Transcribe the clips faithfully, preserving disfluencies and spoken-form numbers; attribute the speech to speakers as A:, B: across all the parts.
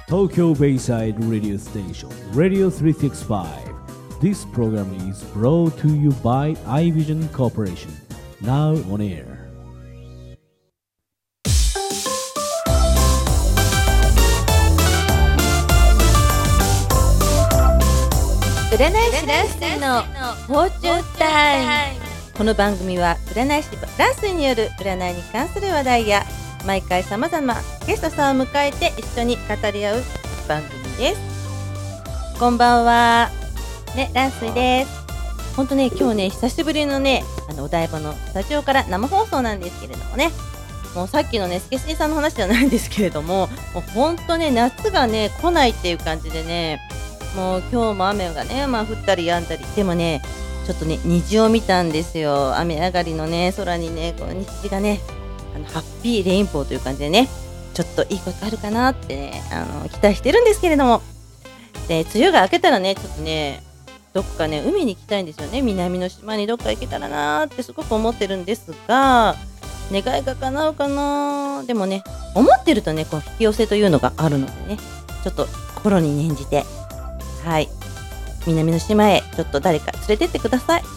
A: Tokyo Bayside Radio Station, Radio three sixty-five. This program is brought to you by iVision Corporation. Now on air.
B: 占い師ランスイのフォーチュンタイム。この番組は占い師ランスイによる占いに関する話題や毎回さまざまゲストさんを迎えて一緒に語り合う番組です。こんばんは、ね、ランスイです。本当ね、今日ね久しぶりのねあのお台場のスタジオから生放送なんですけれどもね、もうさっきのねスケスケさんの話じゃないんですけれども、もう本当ね夏がね来ないっていう感じでね、もう今日も雨がね、まあ、降ったり止んだり、でもねちょっとね虹を見たんですよ。雨上がりのね空にねこの虹がねあのハッピーレインボーという感じでね、ちょっといいことあるかなってねあの期待してるんですけれども、で梅雨が明けたらねちょっとねどっかね海に行きたいんですよね。南の島にどっか行けたらなーってすごく思ってるんですが、願いが叶うかな。でもね思ってるとねこう引き寄せというのがあるのでね、ちょっと心に念じて、はい、南の島へちょっと誰か連れてってください。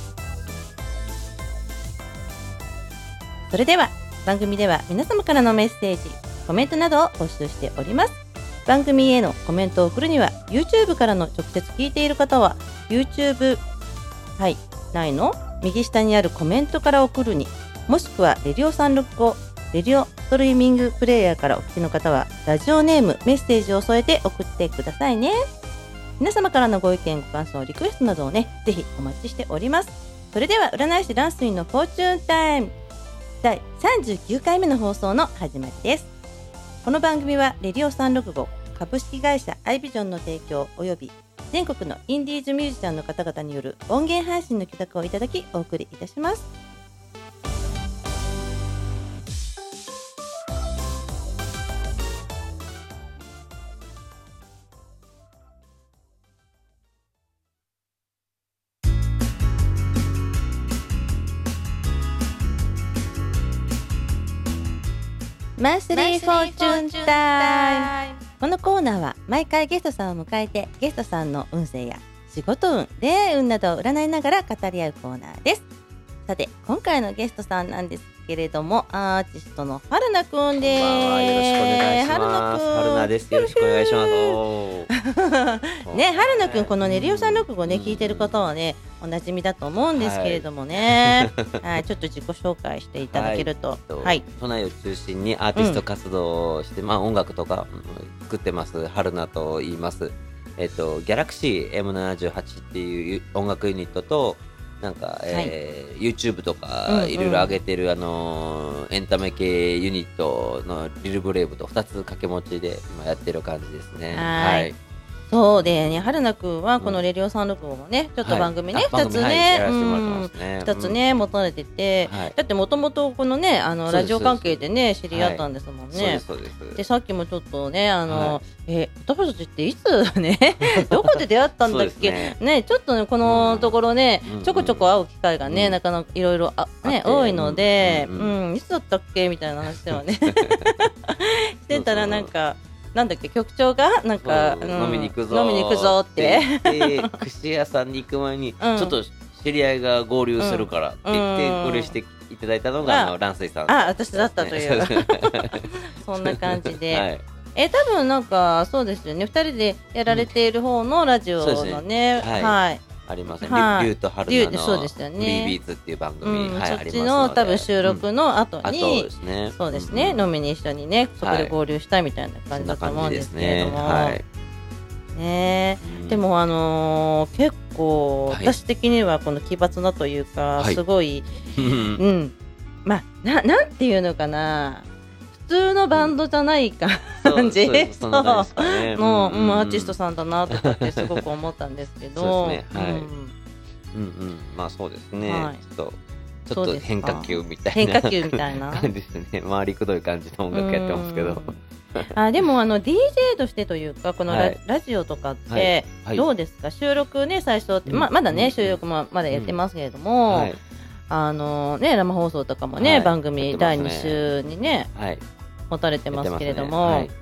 B: それでは番組では皆様からのメッセージ、コメントなどを募集しております。番組へのコメントを送るには YouTube からの直接聞いている方は YouTube、はい、内の右下にあるコメントから送るに、もしくはレディオさんろくごレディオストリーミングプレイヤーからお聞きの方はラジオネームメッセージを添えて送ってくださいね。皆様からのご意見ご感想リクエストなどをねぜひお待ちしております。それでは占い師ランスインのフォーチュンタイムだいさんじゅうきゅうかいめの放送の始まりです。この番組はレディオさんろくご株式会社アイビジョンの提供および全国のインディーズミュージシャンの方々による音源配信の許諾をいただきお送りいたします。マンスリーフォーチュンタイム。このコーナーは毎回ゲストさんを迎えてゲストさんの運勢や仕事運、恋愛運などを占いながら語り合うコーナーです。さて今回のゲストさんなんですけれども、アーティストの春菜くんです。
C: こんばんは、よろしくお願いします。
B: 春菜くん、
C: 春菜です。よろしくお願いします。
B: ね、春菜くん、このレディオさんろくごね、聞いてる方はねおなじみだと思うんですけれどもね、はいはい、ちょっと自己紹介していただけると、
C: はい
B: はい、
C: 都内を中心にアーティスト活動をして、うん、まあ、音楽とか作ってます春菜と言います。えっと、ギャラクシー エムななじゅうはち っていう音楽ユニットとなんか、えーはい、YouTube とかいろいろ上げてる、うんうん、あのエンタメ系ユニットのリルブレイブとふたつ掛け持ちで今やってる感じですね。
B: はい、はい、そうでね、春菜くんはこのレディオさんろくごもね、ちょっと番組ね、はい、ふたつね、ふたつね持たれてて、はい、だってもともとこのねあのラジオ関係でね知り合ったんですもんね。
C: そうです、そうです。
B: でさっきもちょっとねあの、はい、え私たちっていつねどこで出会ったんだっけね, ねちょっとねこのところね、うん、ちょこちょこ会う機会がね、うん、なかなかいろいろね多いので、うんうんうん、いつだったっけみたいな話ではねしてたらなんかなんだっけ局長がなんか、うん、
C: 飲みに行くぞ
B: 飲みに行くぞって
C: 言って串屋さんに行く前に、うん、ちょっと知り合いが合流するからって言って、うん、ご了していただいたのが、うん、あのランスイさん。
B: あ、私だったというそんな感じで、はい、え多分なんかそうですよね、ふたりでやられている方のラジオのね、うん、はい、はい、
C: ありますね、はい、リュウと春菜のフリービーツっていう番組、
B: うん、
C: はい、
B: そっちの多分収録の後に、うん、そうですね、そうですね、うん、飲みに一緒にねそこで合流したいみたいな感じだと思うんですけれども、はい、ね、うん、でもあのー、結構、はい、私的にはこの奇抜なというか、はい、すごい、うん、まあななんていうのかな、普通のバンドじゃない感じ、うん、そうの、うん、アーティストさんだなとかってすごく思ったんですけど、
C: そうですね、はい、うん、うんうん、まあそうですね、はい、ちょっとちょっと変化球みたいな
B: 変化球みたいな
C: 感じですね。回りくどい感じの音楽やってますけど、
B: あでもあの ディージェー としてというかこの ラ,、はい、ラジオとかってどうですか、はい、収録ね最初って、うん、ま, まだね収録もまだやってますけれども、うんはい、あのね生放送とかもね、はい、番組だいに週にね、はい、持たれてますけれども、ね、はい、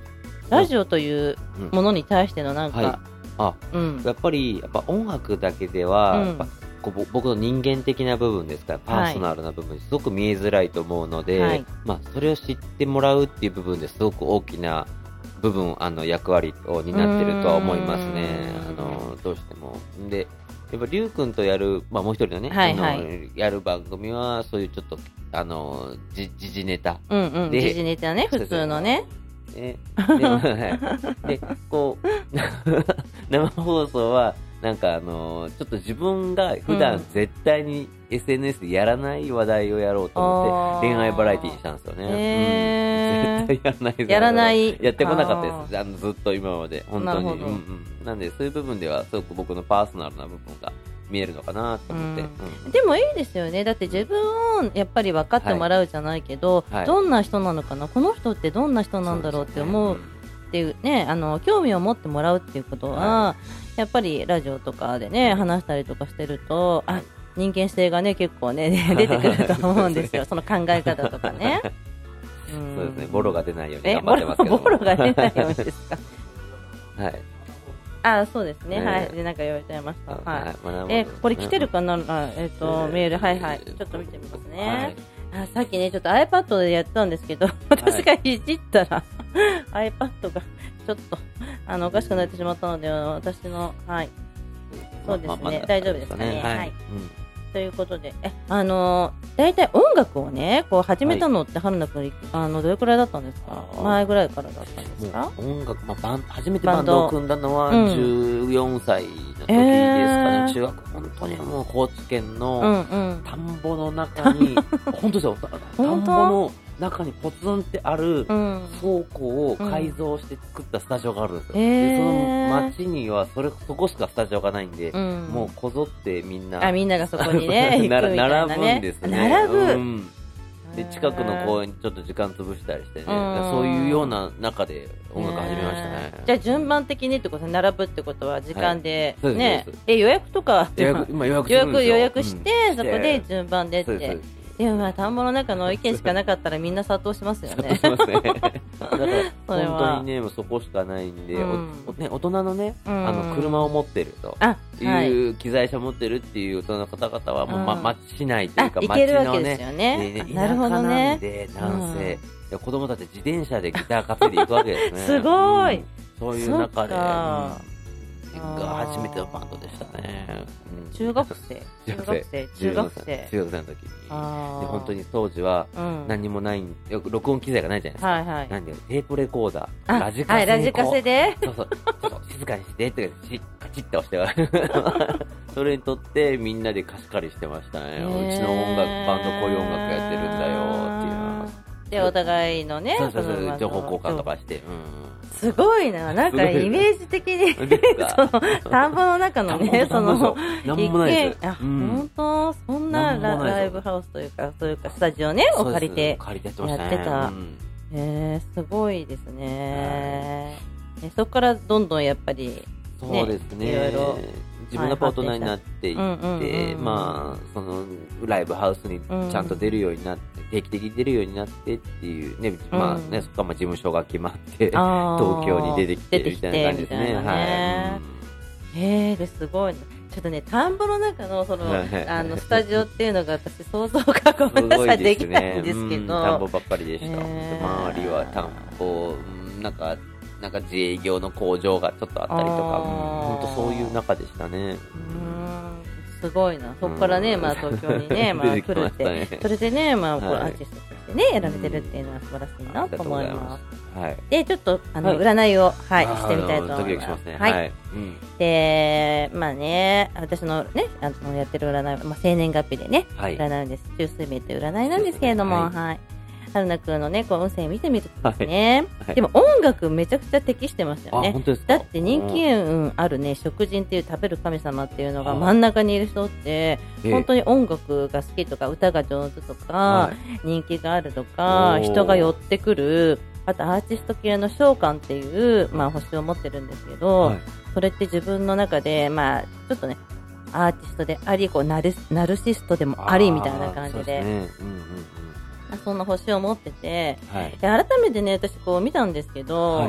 B: ラジオというものに対してのなんか、
C: はい、あ、
B: うん、
C: やっぱりやっぱ音楽だけでは、うん、やっぱこう僕の人間的な部分ですからパーソナルな部分すごく見えづらいと思うので、はい、まあ、それを知ってもらうっていう部分ですごく大きな部分あの役割を担ってるとは思いますね。あのどうしてもでやっぱりゅうくんとやる、まあ、もう一人のね、はいはい、あのやる番組はそういうちょっとあの時事ネタ、
B: うんうん、時事ネタね、普通のね。
C: で, でこう生放送はなんかあのちょっと自分が普段絶対に エスエヌエス でやらない話題をやろうと思って恋愛バラエティにしたんですよね。
B: えー、
C: うん、絶対やらないです。
B: やらない
C: やってこなかったです。あのずっと今まで本当に。なるほど、うんうん、なんでそういう部分ではすごく僕のパーソナルな部分が見えるのかなと思って、うん
B: うん、でもいいですよね。だって自分をやっぱり分かってもらうじゃないけど、はいはい、どんな人なのかな、この人ってどんな人なんだろうって思うっていうね、あの興味を持ってもらうっていうことは、はい、やっぱりラジオとかでね話したりとかしてると、あ、人間性がね結構ね出てくると思うんですよ。その考え方とかね。
C: うん、そうですね。ボロが出ないように頑張ってますけど。
B: ボロが出ないようにですか。
C: はい。
B: あ、そうですね、ね、はい。で、なんか言われちゃいました。はい。え、これ来てるかな、あ、えっと、メール、はいはい。ちょっと見てみますね。はい、あ、さっきね、ちょっと iPad でやったんですけど、私がいじったら、はい、iPad がちょっと、あの、おかしくなってしまったので、私の、はい。そうですね、まあまあ、大丈夫ですかね。はい。はい、うん、ということで、え、あのー、だいたい音楽をね、こう始めたのって、春菜くん、あの、どれくらいだったんですか？前ぐらいからだったんですか？
C: 音楽、まあ、バン初めてバンドを組んだのはじゅうよんさいの時ですかね。えー、中学、本当にもう高知県の田んぼの中に、うんうん、本当ですよ、田んぼの中にポツンってある倉庫を改造して作ったスタジオがあるんですよ。うん、でその町にはそれそこしかスタジオがないんで、うん、もうこぞってみんな
B: あみんながそこにね行くみたいなね、
C: 並ぶんですね。
B: 並ぶ、うん、
C: で近くの公園にちょっと時間潰したりしてね、そういうような中で音楽始めましたね。
B: じゃあ順番的にってこと、並ぶってことは時間で、はい、ね、え予約とか
C: 予約今予約
B: 予約予約して、うん、そこで順番でって。でもまあ田んぼの中の意見しかなかったらみんな殺到しますよね。
C: 殺到しますね。だから本当にねもうそこしかないんで、うん、おね大人のね、うん、あの車を持ってるという機材車持ってるっていう大人の方々はもう、ま、町市内というか町のね、ね田舎なんで男性、うん、子供たち自転車でギター担いでいくわけですね。
B: すごい、うん、
C: そういう中で。が初めてのバンドでしたね。
B: うん、中学生中学生中学生
C: 中学生の時にで本当に当時は何もない、うん、よく録音機材がないじゃないですか、はいはい、なんでテープレコーダーラジカセ、
B: はい、ラジカセで
C: そうそうそうそう静かにしてってカチッて押してそれにとってみんなで貸し借りしてましたね。うちの音楽バンドこういう音楽やってるんだよっていうのは
B: でお互いのね
C: そうそうそう情報交換とかして、うん、
B: すごいな、なんかイメージ的にその田んぼの中のねその
C: なんもないです。
B: あ、うん、本当そんな ラ, ライブハウスというかそういうかスタジオねを借りて
C: 借りて
B: やってた。へえ、すごいですね。えそこからどんどんやっぱり、ね、
C: そうですね。いろいろ自分がパートナーになっていって、まあそのライブハウスにちゃんと出るようになって。定期的に出るようになってっていうね、まあね、そこから事務所が決まって東京に出てきてみたいな感じですね。はい。
B: へえ、ですごい。ちょっとね、田んぼの中のそのあのスタジオっていうのが私想像がごめんなさいできないんですけど、
C: 田んぼばっかりでした。周りは田んぼ、なんかなんか自営業の工場がちょっとあったりとか、本当そういう中でしたね。
B: すごいな。そこからね、まあ東京にね、まあ来るって、それでね、まあこうアーティストとしてね、やられてるっていうのは素晴らしいなと思います。はい。で、ちょっとあの占いをはいしてみたいと思います。はい。で、まあね、私のね、あのやってる占いは、まあ生年月日でね、占うんです。中水明という占いなんですけれども、はい。春菜くんのね、こう運勢見てみるとですね、はいはい、でも音楽めちゃくちゃ適してますよね。だって人気運あるね、食人っていう食べる神様っていうのが真ん中にいる人って、本当に音楽が好きとか歌が上手とか、人気があるとか、人が寄ってくる、あとアーティスト系の召喚っていう、まあ、星を持ってるんですけど、はい、それって自分の中で、まあ、ちょっとね、アーティストであり、こうナル、ナルシストでもありみたいな感じで、そんな星を持ってて、はい、で改めてね私こう見たんですけど、はい、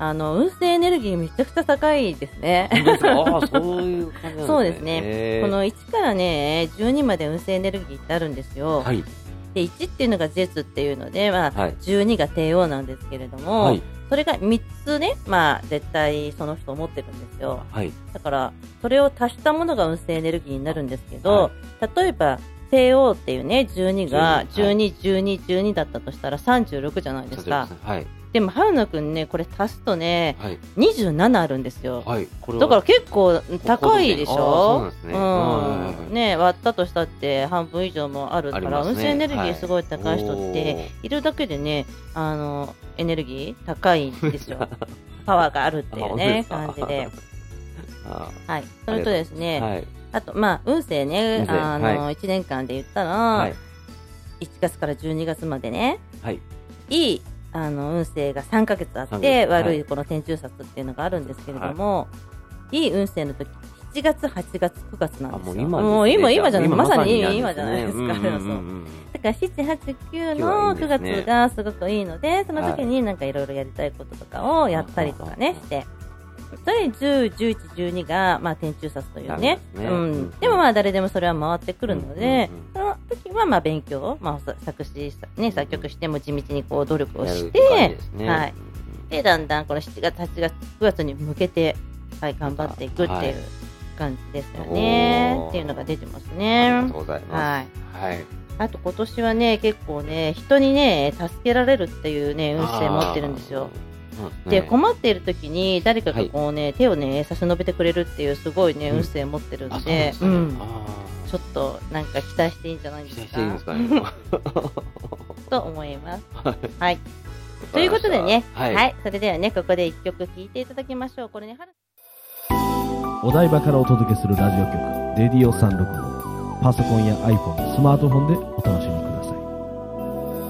B: あの運勢エネルギーめちゃくちゃ高いですね。
C: 本当ですか？ああ、そういう感じなんですね。
B: そうですね。
C: へー
B: このいちからねじゅうにまで運勢エネルギーってあるんですよ。
C: はい。
B: でいちっていうのが絶っていうので、まあ
C: はい
B: じゅうにが帝王なんですけれども、
C: はい。
B: それがみっつね、まあ絶対その人持ってるんですよ。
C: はい。
B: だからそれを足したものが運勢エネルギーになるんですけど、
C: は
B: 例えば帝王っていうねじゅうにが
C: じゅうに
B: じゅうに、じゅうに、じゅうにだったとしたらさんじゅうろくじゃないですか。
C: はい。
B: でも春菜くんねこれ足すとね
C: はい。
B: にじゅうななあるんですよ。
C: はい。これは
B: だから結構高いでし
C: あーそうなん
B: ょ
C: ですね。はいはいはい
B: うん、ね割ったとしたって半分以上もあるから、
C: ありますね
B: 運勢エネルギーすごい高い人っているだけでね、あのエネルギー高いんですよ。パワーがあるっていうね
C: あ
B: 感じで。
C: あ
B: はい。それとです
C: ー
B: ね、
C: はい。
B: あとまあ運勢ね、
C: 運勢
B: あの、
C: はい
B: ちねんかんで言ったら、
C: はい。
B: いちがつからじゅうにがつまでね、
C: はい。
B: いいあの運勢がさんかげつあっ
C: さんか
B: て、
C: げつはい
B: 悪いこの天中殺っていうのがあるんですけれども、いい運勢の時しちがつ、はちがつ、くがつなんですよ。
C: あ、もう今ですね。
B: もう今、今じゃない、
C: 今
B: まさに
C: なん
B: 今じゃないですか。
C: うんうんうん
B: そう
C: うん
B: だからしち、はち、きゅう
C: 今日はいい
B: の9
C: んですね
B: 月がすごくいいので、その時になんかいろいろやりたいこととかをやったりとかね
C: はい
B: して、それにじゅう、じゅういち、じゅうにが、まあ、天中殺というね。
C: なるほどですね
B: う
C: うん
B: ん。でもまあ誰でもそれは回ってくるので
C: うんうんうん、
B: その時はまあ勉強、まあさ作詞、ね、作曲しても地道にこう努力をし
C: やるって感じ
B: て
C: で、すね
B: はい。で、だんだんこのしちがつ、はちがつ、くがつに向けて、はい、頑張っていくって
C: はいいう
B: 感じですよね。
C: おー
B: っていうのが出てます
C: あり
B: ね
C: がとう。ございます。はい。
B: あと今年はね、結構ね、人にね、助けられるっていうね、運勢持ってるんですよ。
C: あー。そうですね
B: で、困っている時に誰かがこうね、手をね、差し伸べてくれるっていうすごいね、
C: うん
B: 運勢持ってるん
C: あ、そうなん
B: で
C: で、すね。
B: うん。
C: あ
B: ちょっとなんか期待していいんじゃない
C: ー
B: ですか。
C: 期待していいんですかね。
B: と思います。
C: はい。
B: はい。ということでね、
C: は
B: はいい、それではね、ここで一曲聴いていただきましょう。これね、春
A: お台場からお届けするラジオ局レディオさんろくご、パソコンや iPhone、スマートフォンでお楽しみください。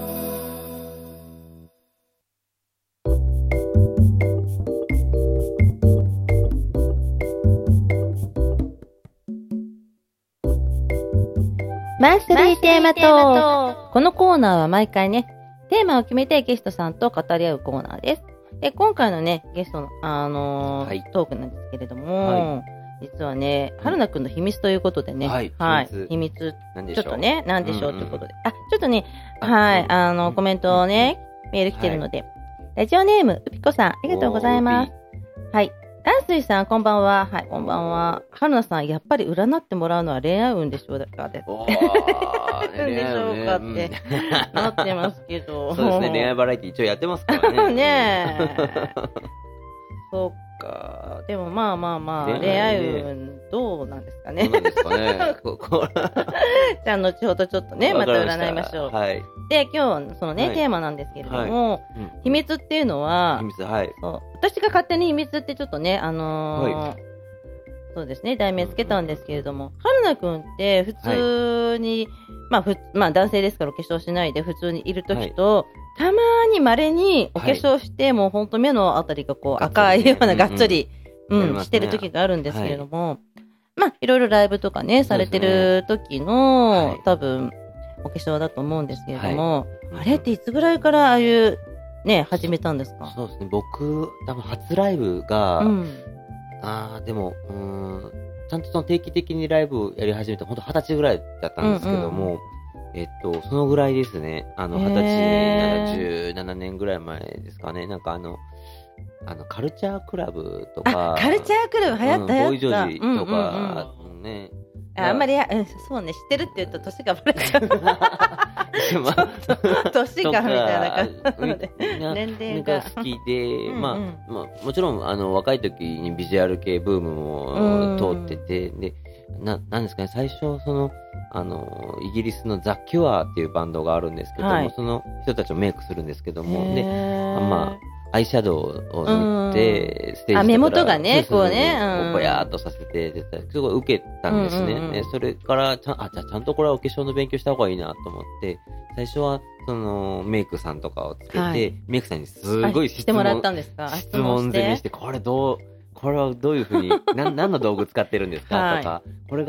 B: マンスリーテーマトーク。このコーナーは毎回ね、テーマを決めてゲストさんと語り合うコーナーです。で、今回のね、ゲストの、あのー
C: はい
B: トークなんですけれども、
C: は
B: 実はね、春菜くんの秘密ということでね、
C: はい
B: はい、
C: 秘密
B: 秘密、
C: なんでしょう。
B: ちょっとね、なんでしょう
C: うんうん
B: ということで、あ、ちょっとね、
C: あ
B: はい、
C: うん
B: あの、コメントをね、メール来てるので、ラジオネーム、うぴこさん、ありがとうございます。はい。ランスイさん、こんばんは。はい、こんばんは。春菜さん、やっぱり占ってもらうのは恋愛運でしょうかです。
C: おー
B: なんでしょうかって
C: ね
B: なってますけど。
C: そうですね、恋愛バラエティ一応やってますからね。
B: ねえ。そっか。でもまあまあまあ、
C: 恋愛ね
B: 恋愛運どうなんですかね。
C: どうなんですかね。ここ
B: じゃあ、後ほどちょっとね、また
C: わかりした
B: 占いましょう。
C: はい。
B: で、今日、そのね、
C: はい
B: テーマなんですけれども、
C: うん
B: 秘密っていうのは
C: 秘、密、はい。
B: そう私が勝手に秘密ってちょっとね、あのー
C: は
B: そうですね、題名つけたんですけれども、春菜くんって普通に、まあふ、まあ男性ですからお化粧しないで普通にいるときと、たまに稀にお化粧して、もうほんと目のあたりがこう
C: がっつりね
B: 赤いようながっつり、
C: うんうん
B: うん
C: やりますね
B: してるときがあるんですけれども、まあいろいろライブとかね、されてる時の、
C: はい
B: 多分、お化粧だと思うんですけれども、
C: はい
B: あれっていつぐらいからああいう、ね、始めたんですか？
C: そうですね、僕、多分初ライブが、
B: うん。
C: ああ、でも、うーん、ちゃんとその定期的にライブをやり始めて、本当二十歳ぐらいだったんですけども、えっと、そのぐらいですね。あの、
B: へー
C: 二十歳ならじゅうななねんぐらい前ですかね。なんかあの、あの、カルチャークラブとか、
B: あ、カルチャークラブ流行った
C: うん
B: 流行った。
C: ボーイジョージと
B: うんうんうん
C: か、ね。
B: ああんまりや、うんそうね、知ってるって言うと年がバレちゃう。
C: まあ
B: 年がみたいな感じで。
C: な
B: 年齢が
C: が好きで、
B: うんうん
C: まあ、まあ、もちろん、あの、若い時にビジュアル系ブーム
B: うん
C: も通ってて、で、な、なんですかね、最初、その、あの、イギリスのザ・キュアっていうバンドがあるんですけども、
B: はい
C: その人たちをメイクするんですけども、で、
B: へー
C: まアイシャドウを塗って、ステージとか
B: あ目元がね
C: そうそうそう
B: こうねうん
C: こうぼやーっとさせて出たすごい受けたんですね。
B: うんうんうん
C: でそれからちゃん、あ、じゃあちゃんとこれはお化粧の勉強した方がいいなと思って、最初は、その、メイクさんとかをつけて、
B: はい
C: メイクさんにすごい質
B: あしてもらっ
C: 問、
B: たんですか？あ
C: 質問攻めして、これどう、これはどういうふうに、な何の道具使ってるんですか、
B: はい
C: とか、これが、あ、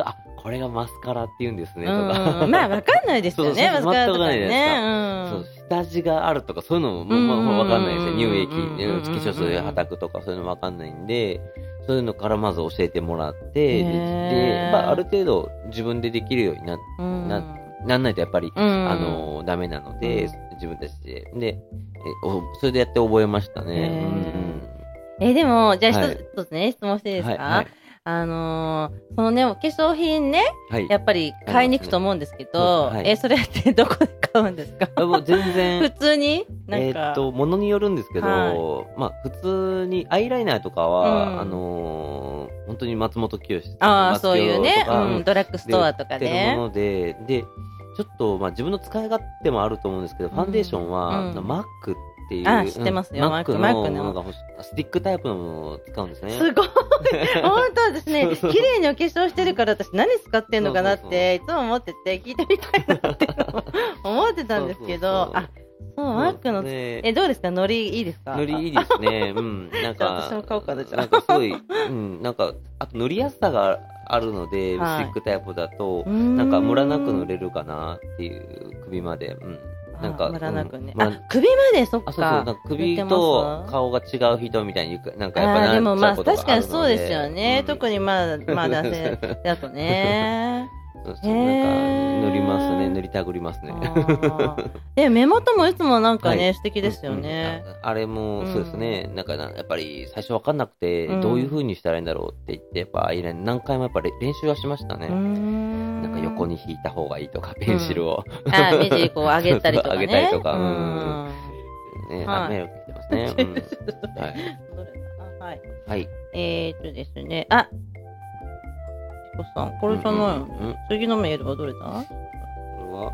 C: これがマスカラって言うんですねと
B: うん
C: か、
B: うん、まあわかんないですよね、
C: そうそう
B: マスカラとか
C: 全くわかんないじゃ
B: ね。
C: ないそう下地があるとかそういうのも、
B: うん
C: まあ、まあわかんないですよ。
B: うん
C: 乳液、
B: うん
C: 化粧水ではたくとかそういうのわかんないんで、そういうのからまず教えてもらって、で、
B: へー
C: でまあ、ある程度自分でできるようにな
B: うん
C: ななんないとやっぱり、
B: うん
C: あのダメなので、
B: うん
C: 自分たちで。で、えおそれでやって覚えましたね。
B: へー
C: うんうん
B: えでもじゃあ
C: はい
B: 一つね、質問していいですか、
C: はいはい
B: あのーそのねお化粧品ね
C: はい。
B: やっぱり買いに行くと思うんですけど、
C: はいはい
B: えそれってどこで買うんですか？
C: あもう全然
B: 普通になんか、
C: えーっと、ものによるんですけど、
B: は
C: まあ、普通に、アイライナーとかは、
B: うん
C: あのー本当に松本清
B: ああ
C: 松
B: そういうね、
C: 清とか
B: うん、ドラッグストアとか
C: 売ってる
B: ね
C: もので、で、ちょっと、まあ、自分の使い勝手もあると思うんですけど、ファンデーションは、
B: うん
C: マックっていう、
B: あ知ってますよ
C: うんマック
B: マックの
C: のものが欲しスティックタイプのものを使うんですね。
B: すごい本当ですね
C: そうそう
B: 綺麗にお化粧してるから私何使ってんのかなっ
C: そうそう
B: ていつも思ってて聞いてみたいなっていうのも思ってたんですけど、
C: そうそうそう
B: あそうマックの、
C: そうですね
B: えどうですかノリいいですか？
C: 塗りいいですね。うん。なん
B: じゃあ
C: か、
B: 私も買おうかなじゃあ
C: なんかすごい、うん。なんか、あと塗りやすさがあるので、
B: はい
C: スティックタイプだと、
B: うーん
C: なんかムラなく塗れるかなっていう首まで。うん。なんか、
B: あムラなくね、
C: うんま
B: あ首までそっか
C: あ、そうそう。なんか首
B: 塗って
C: と
B: ます
C: 顔が違う人みたいに、なんかやっぱ
B: あーでもまあ
C: なっちゃうことが
B: 確かにそうですよね、
C: うん
B: 特にまあまあ男性だとね
C: そうそう
B: へー
C: なんか塗りますね。塗りたぐりますね。
B: あーで目元もいつもなんかね、
C: はい
B: 素敵ですよね、
C: うんああれもそうですね、なんかなやっぱり最初わかんなくて、
B: うん
C: どういう風にしたらいいんだろうって言って、やっぱアイライン何回もやっぱり練習はしましたね。
B: うーん
C: なんか横に引いた方がいいとか、ペンシルを、
B: あ目尻こう上げたりとかね
C: 上げたりとか、
B: う
C: うん
B: ん
C: ね、
B: はい
C: あ迷惑来てますね。うんはい、
B: どれだあはい
C: はい。
B: えーっとですねあチコさんこれじゃないの、
C: うんうんうん
B: 次のメールはどれだ
C: これは、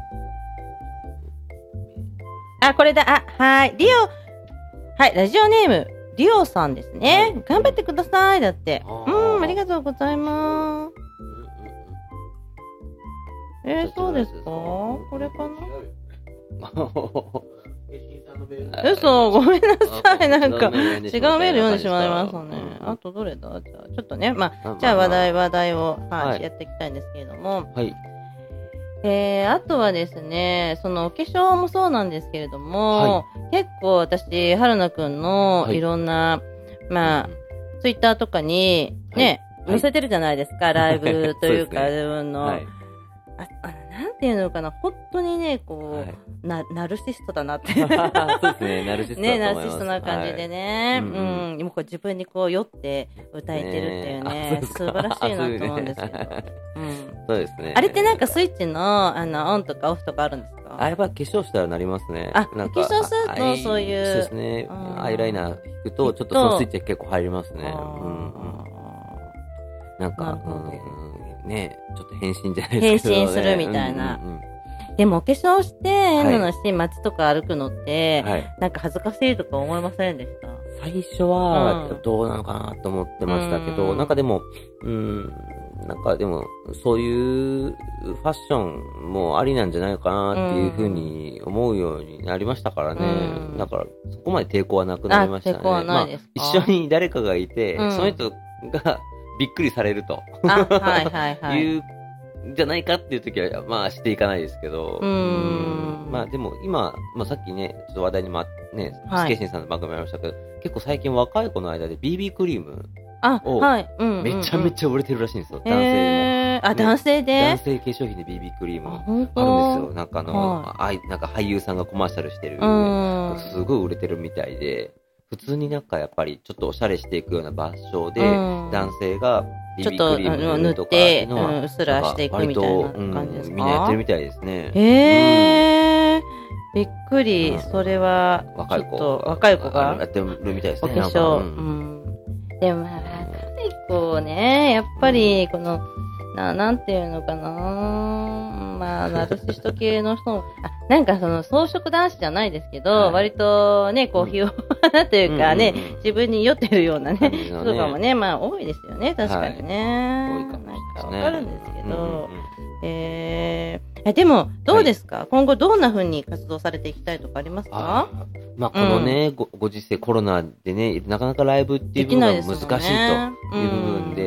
B: あ、これだ。あ、はい。リオ。はい。ラジオネーム、リオさんですね。
C: はい
B: 頑張ってください。だって。
C: あー
B: うん、ありがとうございます。えー、そうですかこれかな嘘、ごめんなさい。なんか、違うメール読んでしまいましたね。あとどれだじゃあ、ちょっとね。まあ、じゃあ話題、話題を、はい、
C: はい
B: やっていきたいんですけれども。
C: はい。
B: えー、あとはですね、そのお化粧もそうなんですけれども、結構私、春菜くんの
C: はい
B: いろんな、まあ、ツイッターとかにね、
C: はい
B: 載せてるじゃないですか、ライブというか、
C: そうですね
B: 自分の、
C: はい。
B: ああなんていうのかな、本当にね、こう、
C: はい
B: な、ナルシストだなって。
C: そうですね、ナルシストだ
B: ね、ナル
C: と思います。
B: シストな感じでね、
C: はい
B: うん、
C: うん
B: もうこう自分にこう酔って歌えてるっていうね、
C: ねあそうですか
B: 素晴らしいなと思うんですけど。
C: あそういうね
B: うん
C: そうですね。
B: あれってなんかスイッチの、あの、オンとかオフとかあるんですか？
C: あ、やっぱ化粧したらなりますね。
B: あ
C: なんか
B: 化粧すると
C: あ
B: そういう
C: そうですね
B: う。ん
C: アイライナー引くと、ちょっとそのスイッチが結構入りますね。
B: あ
C: うんうん
B: ー
C: なんか、
B: なるほど
C: うんね、ちょっと変身じゃないですけど、ね。
B: 変身するみたいな
C: うんうんうん
B: でもお化粧して変なのし、街とか歩くのって、
C: はい。
B: なんか恥ずかしいとか思いませんでした？
C: 最初は
B: うん、
C: どうなのかなと思ってましたけど、
B: うん
C: なんかでも、うん、なんかでも、そういうファッションもありなんじゃないかなっていうふうに思うようになりましたからね。
B: うん
C: だから、そこまで抵抗はなくなりましたね。
B: あ抵抗はないですか
C: まあ、一緒に誰かがいて、
B: うん
C: その人がびっくりされると、
B: あ、はいはいはい。
C: いう、じゃないかっていう時は、まあしていかないですけど、
B: うん
C: うんまあでも今、まあさっきね、ちょっと話題にもあね、
B: はい
C: スケイシンさんの番組ありましたけど、結構最近若い子の間で ビービー クリーム、
B: あ、
C: お
B: はい。うんうんうん。
C: めちゃめちゃ売れてるらしいんですよ、男性でも。
B: へーあ、
C: ね
B: 男性で
C: 男性化粧品で ビービー クリーム
B: あ、
C: あ
B: 本当
C: るんですよ。なんかあの、
B: は
C: あいなんか俳優さんがコマーシャルしてる。
B: うん。
C: すごい売れてるみたいで、普通になんかやっぱりちょっとおしゃれしていくような場所で、
B: うん
C: 男性が ビービー
B: ちょっと
C: クリーム
B: あの
C: 塗るとか
B: 塗って
C: いうのは
B: うんうっすらしていくみたいな感じですか
C: 割とうんみんなやってるみたいですね。
B: へーびっくり、
C: うん
B: それは、
C: 若い子
B: ちょっと若い子
C: や
B: が
C: ってるみたいですね。
B: お化粧、
C: なんか
B: う
C: うん
B: ん。でもまあ、若い子ね、やっぱり、この、な、なんていうのかなまあ、ナルシスト系の人も、あ、なんかその装飾男子じゃないですけど、
C: はい
B: 割とね、こう、ひ弱なというかね、
C: うんうんうん
B: 自分に酔ってるようなね、
C: 感じの
B: 人とかもね、まあ多いですよね、確かにね。
C: 多いかもしれないですね。
B: なんかわかるんですけど、
C: うんうんうん
B: えーえ、でも、どうですか、今後どんな風に活動されていきたいとかありますか？
C: あーまあ、このね、ごご時世コロナでね、なかなかライブっていう部分が難しいという部分で、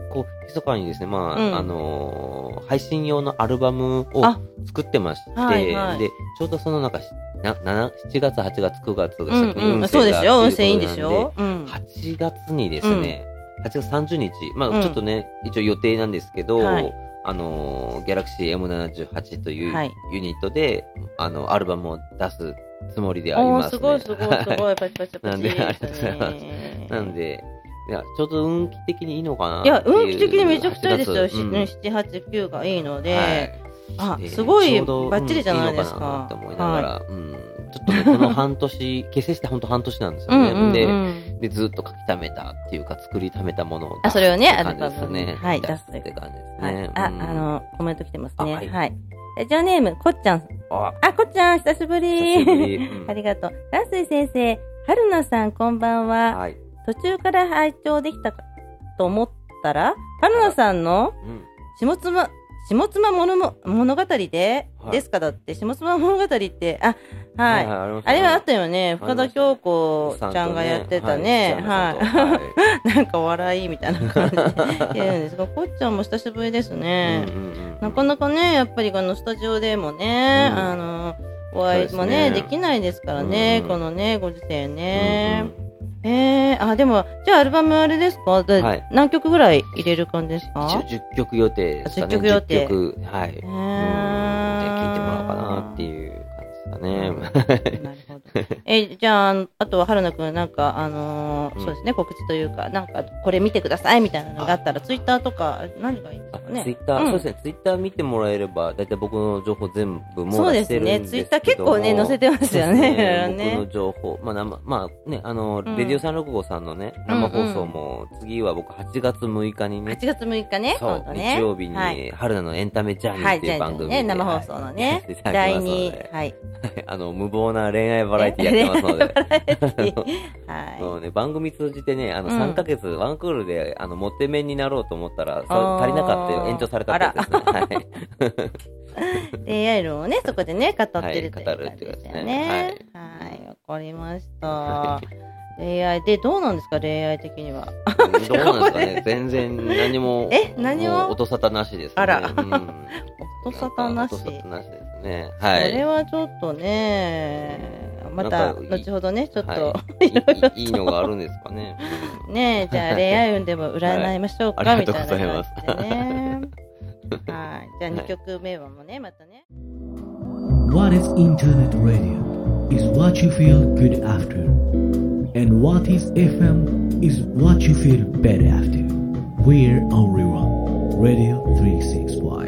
C: こう密かにですね、まあ、
B: うん
C: あのー配信用のアルバムを
B: あ
C: 作ってまして、
B: はいはい
C: でちょうどそのなんかななしちがつはちがつくがつで
B: うん
C: したっけ、
B: うん、
C: 運
B: そうですよ。運勢いいん
C: 勢が
B: ですよ。うん。
C: はちがつにですね、はちがつさんじゅうにち、ま
B: うん
C: あちょっとね、一応予定なんですけど、
B: はい
C: あのー、ギャラクシー エムななじゅうはち という
B: はい
C: ユニットで、あの、アルバムを出すつもりであり
B: おー、
C: ますね。
B: すごいすごいすごい、パチパチパチ。
C: なんでありがとうございます
B: ね
C: なんで、いや、ちょうど運気的にいいのかなっ
B: い
C: ていう。
B: や、運気的にめちゃくちゃいいですよ。
C: はちがつうん
B: しち、はち、きゅうがいいので、
C: はい
B: あ、すごい
C: ちょうど
B: バッチリじゃないです
C: うんいいのかな
B: か
C: って。思いながら、うん、ちょっとね、この半年、結成して本当半年なんですよね。
B: うんうんうん。
C: で、で、ずっと書き溜めたっていうか、作り溜めたものを
B: あ、それをね、
C: 出すって感じですね。
B: アルバムはい
C: 出すって感じです
B: はい
C: ね。
B: あ、あ
C: うん
B: の、コメント来てますね。
C: あ
B: は。
C: はいい
B: ラジオネーム、こっちゃん。
C: あ、
B: あ、こっちゃん、久しぶり。
C: 久しぶり。うん
B: ありがとう。ランスイ先生、春菜さん、こんばんは。
C: はい。
B: 途中から拝聴できたかと思ったら、春菜さんの
C: うん。
B: 下妻、下妻物も物語で、
C: はい
B: ですかだって、下妻物語って、あ、はい。
C: ありました
B: あれはあったよね。
C: りました
B: 深田恭子ちゃんがやってたね。はい。なんか笑いみたいな感じで言うんですが、こっちゃんも久しぶりですね。なかなかね、やっぱりこのスタジオでもね、
C: うん
B: あの、お会いもね、
C: そうですね
B: できないですからね、
C: うん
B: このね、ご時世ね。えー、あ、でも、じゃあアルバムあれですか、で
C: はい
B: 何曲ぐらい入れる感じですか？
C: 一応じゅっきょく予定ですかね。
B: じゅっきょく予定
C: じゅっきょく、はい。
B: へー
C: うんで、聞いてもらおうかなっていう感じですかね。
B: なるほど。え、じゃあ、あとは春菜くん、なんか、あのー
C: うん
B: そうですね、告知というか、なんか、これ見てくださいみたいなのがあったら、ツイッターとか、何がいいですかね。
C: ツイッター、
B: うん
C: そうですね、ツイッター見てもらえれば、だいたい僕の情報全部も
B: そう
C: う出
B: ですね、
C: してるんです
B: ツイッター
C: けども
B: 結構ね、載せてますよね。
C: そうですね僕の情報、まあ、生まあね、あの、
B: うん
C: レディオさんろくごさんのね、生放送も、次は僕はちがつむいかにね
B: はち、がつむいかね、
C: そう
B: 今度ね。
C: 日曜日に、
B: はい。
C: 春菜のエンタメジャーニ
B: はい、
C: ーって
B: じゃあ
C: いう番組で、
B: ね、生放送のね
C: はい、やらせていただ
B: だい
C: きますの
B: に
C: で、
B: はい。
C: あの、無謀な恋愛バラエティやってますので、も
B: は
C: うね、番組通じてね、あの、
B: うん
C: さんかげつ、ワンクールで、あの、モテ面になろうと思ったら、そ
B: あー
C: れ足りなかったよ、延長されたってやつですね。はい。
B: い。恋愛論をね、そこでね、語ってるという
C: はい
B: 感じ
C: 語るっていうやつ
B: です
C: ね
B: よね。はい、わかりました。恋愛で、どうなんですか、恋愛的には。
C: どうなんですかね、全然何も、
B: え何も
C: う音沙汰なしですね。
B: あら
C: うん、
B: 音沙汰なし。
C: 音沙汰なしですね。はい。
B: これはちょっとね、また、
C: なんかいい
B: 後ほどね、ちょっと、
C: はいいいいいのがあるんですかね。うん
B: ねえ、じゃあ恋愛運でも占いましょうか、
C: はい
B: みたいな
C: ありがとうございます
B: 感じでね。はい。じゃあにきょくめはもね、またね。
A: What is Internet Radio is what you feel good after. And what is エフエム is what you feel bad after. We're only one. Radio さんびゃくろくじゅうご。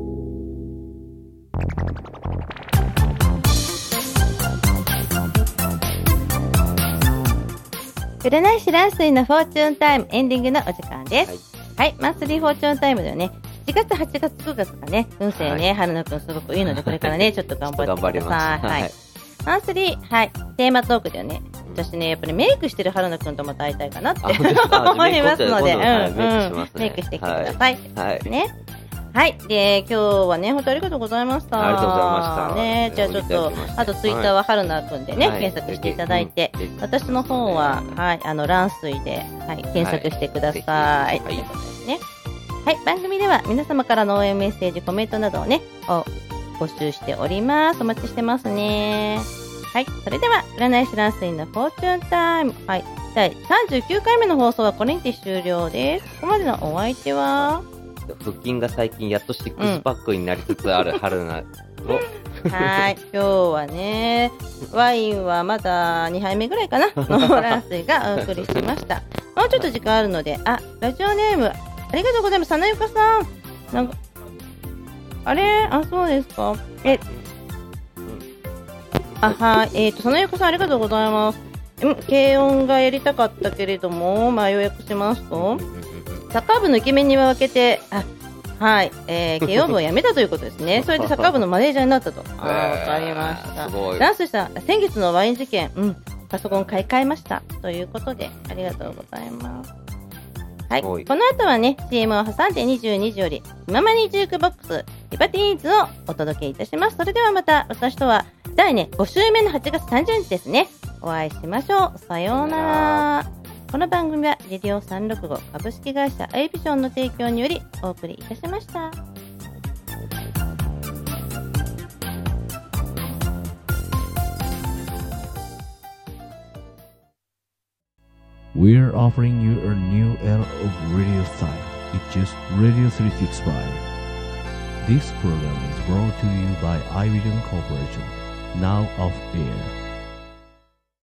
B: 占い師ランスイのフォーチュンタイムエンディングのお時間です。
C: はい
B: はい、マンスリーフォーチュンタイムではね、しちがつ、はちがつ、くがつがね、運勢ね、
C: はい
B: 春菜くんすごくいいので、これからね、ちょっと頑張ってください。
C: 頑張ります
B: はい。
C: はい
B: マンスリー、はい、テーマトークではね、私ね、やっぱりメイクしてる春菜くんとまた会いたいかなって
C: あ本当ですか
B: 思いますので、
C: 今度はい
B: うん、
C: メイクしますね
B: メイクしてきてください。
C: はい。
B: ね。はい。で、今日はね、本当ありがとうございました。
C: ありがとうございました
B: ね、じゃあちょっと、あとツイッターは春菜くんでね、
C: はい
B: 検索していただいて、
C: ぜひ
B: 私の方は、はい、あの、乱水で、はい、検索してください。
C: はい
B: ということですね。はい、番組では皆様からの応援メッセージ、コメントなどをね、を募集しております。お待ちしてますね。はい、それでは、占い師乱水のフォーチュンタイム。はい、だいさんじゅうきゅうかいめの放送はこれにて終了です。ここまでのお相手は、
C: 腹筋が最近やっとシックスパックになりつつある春菜を、
B: はい、今日はね、ワインはまだにはいめぐらいかなのランスイがお送りしました。もうちょっと時間あるので、あ、ラジオネーム、ありがとうございます。さなゆかさん。なんか、あれあ、そうですか。え、あ、はい、えっ、ー、と、さなゆかさんありがとうございます。うん、軽音がやりたかったけれども、まあ、予約しますと、サッカー部のイケメンに分けて、あ、はい、えー、慶応部を辞めたということですね。それでサッカー部のマネージャーになったと。あー、わかりました。
C: すごい
B: ランスさん、先月のワイン事件、うん、パソコン買い替えました。ということで、ありがとうございます。はい。
C: おい
B: この後はね、シーエム を挟んでにじゅうにじより、今まにジュークボックス、リバティーズをお届けいたします。それではまた、私とは、第ね、ご週目のはちがつさんじゅうにちですね。お会いしましょう。さようなら。 この番組はレディオさんろくご株式会社アイビジョンの提供によりお送りいたしました。
A: We're offering you a new era of radio style. It's just Radio three sixty-five. This program is brought to you by iVision Corporation. Now off air.